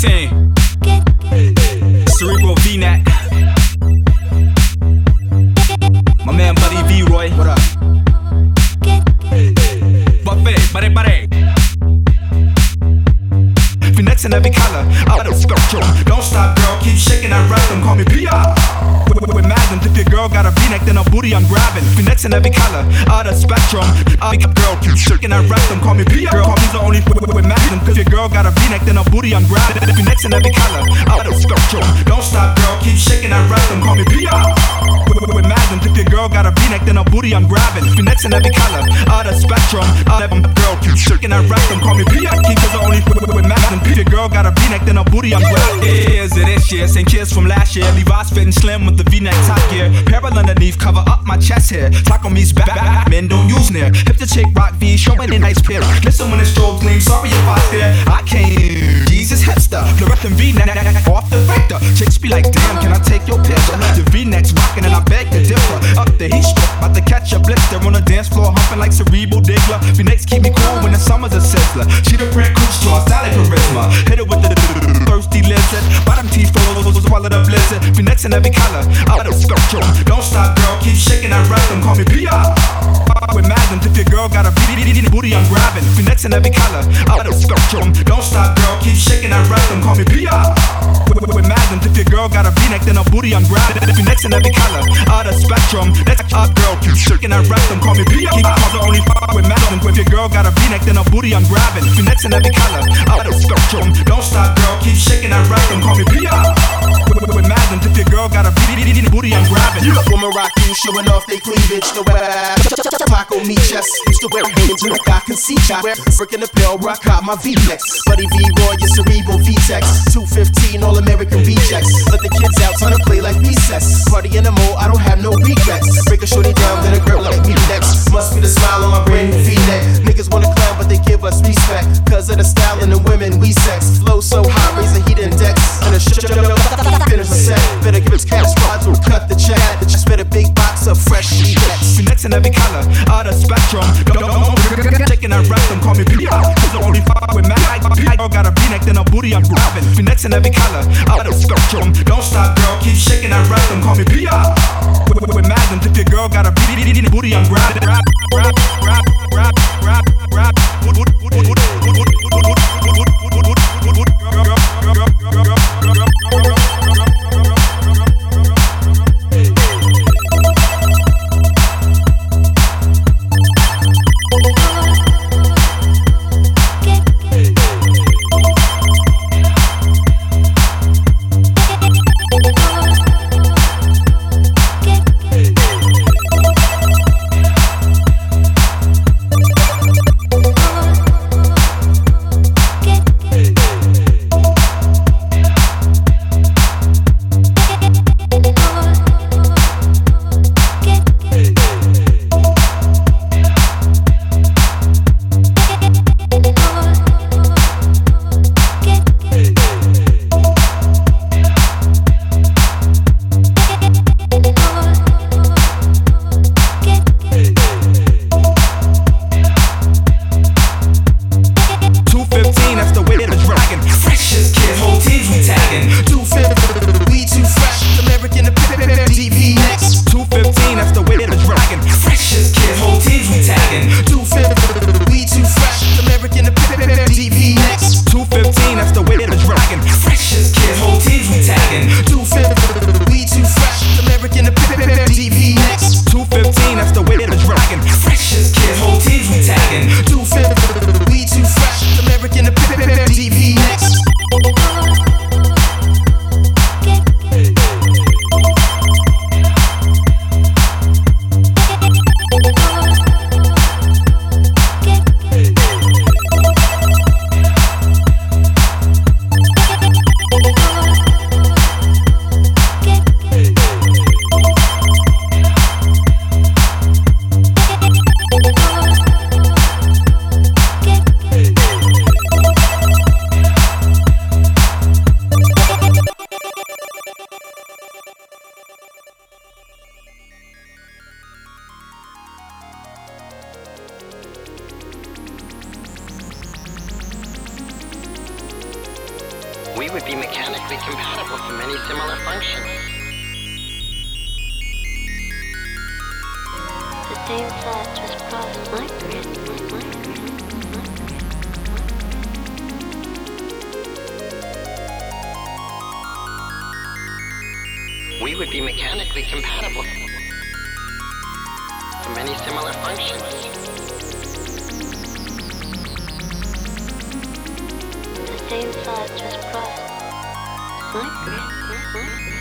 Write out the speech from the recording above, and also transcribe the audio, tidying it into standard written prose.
team. Cerebral V-Neck. My man Buddy V-Roy. What up? Buffet, buddy. V-necks in every color, out of spectrum. Don't stop, girl, keep shaking that rhythm. Call me P.R. With Magnum, if your girl got a V-neck, then a booty I'm grabbing. V-necks in every color, out of spectrum. Girl, keep shaking that rhythm. Call me P.R. Girl, he's the only with Magnum. If your girl got a V-neck, then a booty I'm grabbing. V-necks in every color, out of spectrum. Don't stop, girl, keep shaking that rhythm. Call me P.R. With Magnum, if your girl got a V-neck, then a booty I'm grabbing. V-necks in every color, out of spectrum. Girl, keep shaking that rhythm. Call me P.R. Keep the only with Magnum. If your girl got a V-neck, then a booty I'm grabbing. Here's it this year, St. Kids from last year. Levi's fitting slim with the V-neck top gear. Parallel underneath, cover up my chest hair. Talk on me's back, men don't use near. Hip the chick rock V, showing a nice pair. Listen when the strobe gleams, sorry if I stare. I came, Jesus hipster, fluorescent V-neck off the vector. Chicks be like, damn, can I take your picture? The V-neck's rocking and I beg to differ. Up the heat stroke, about to catch a blister on the dance floor, humping like cerebral diggler. V-necks keep me cool when the summer's a sizzler. She the print cool straw, style like charisma. Hit it with the thirsty lizard. Bottom teeth follows, swallow the blizzard. V-necks in every color, out of spectrum. Don't stop, girl, keep shaking that rhythm. Call me P.R. With Magnum, if your girl got a booty I'm grabbing. V-necks in every color, out of spectrum. Don't stop, girl, keep shaking that rhythm. Call me P.R. With Magnum, if your girl got a V-neck, then a booty I'm grabbing. V-necks in every color, out of spectrum. That's up, girl, keep shaking that rhythm. Call me P.R. Keep the only with Magnum. If your girl got a V-neck, then a booty I'm grabbing. V-necks in every color, out of spectrum. Don't stop, girl, keep shaking that rhythm. Call me P.R. With Magnum, if your girl got a booty I'm grabbing. You woman rock you, showing off they cleavage. The Paco me chest. Used to wear hands like I can see. I wear freaking the pill, rock out my V-necks. Buddy V-Roy, your cerebral V-Tex. 215, all American rejects. Let the kids out, trying to play like recess. Party in the mall, I don't have no regrets. Break a shorty down, then a girl like me next. Must be the smile on my brand new V-neck. Niggas wanna clown, but they give us respect. Cause of the style and the women we sex. Flow so high, raise the heat index. And a finish the set. Better give us cash spots or cut the check. Just spit a big box of fresh sheets. V-necks in every color, out of spectrum. Don't shaking that rhythm, call me P.R. Cause the only with Magnum. Girl got a V-neck, then a booty I'm grabbing. V-necks in every color, out of spectrum. Don't stop, girl, keep shaking that rhythm, call me P.R. With Magnum, if your girl got a booty I'm grabbing. We would be mechanically compatible for many similar functions. The same thought just crossed my brain. We would be mechanically compatible for many similar functions. The same thought just crossed my brain.